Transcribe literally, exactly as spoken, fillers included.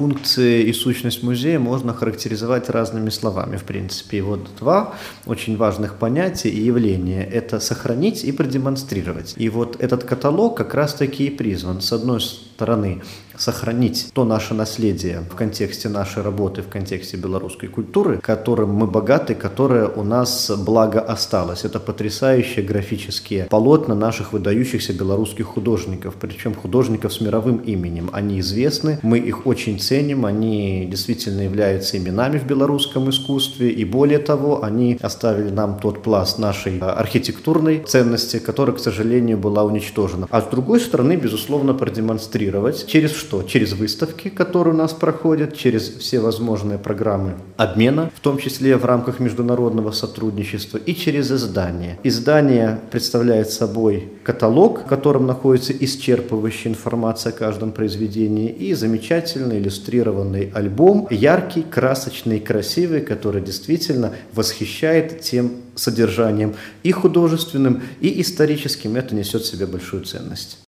Функции и сущность музея можно характеризовать разными словами, в принципе. И вот два очень важных понятия и явления – это сохранить и продемонстрировать. И вот этот каталог как раз-таки и призван, с одной стороны, сохранить то наше наследие в контексте нашей работы, в контексте белорусской культуры, которым мы богаты, которое у нас благо осталось. Это потрясающие графические полотна наших выдающихся белорусских художников, причем художников с мировым именем. Они известны, мы их очень ценим, они действительно являются именами в белорусском искусстве, и более того, они оставили нам тот пласт нашей архитектурной ценности, которая, к сожалению, была уничтожена. А с другой стороны, безусловно, продемонстрировать через что? Через выставки, которые у нас проходят, через все возможные программы обмена, в том числе в рамках международного сотрудничества, и через издание. Издание представляет собой каталог, в котором находится исчерпывающая информация о каждом произведении, и замечательный иллюстрированный альбом, яркий, красочный, красивый, который действительно восхищает тем содержанием и художественным, и историческим. Это несет в себе большую ценность.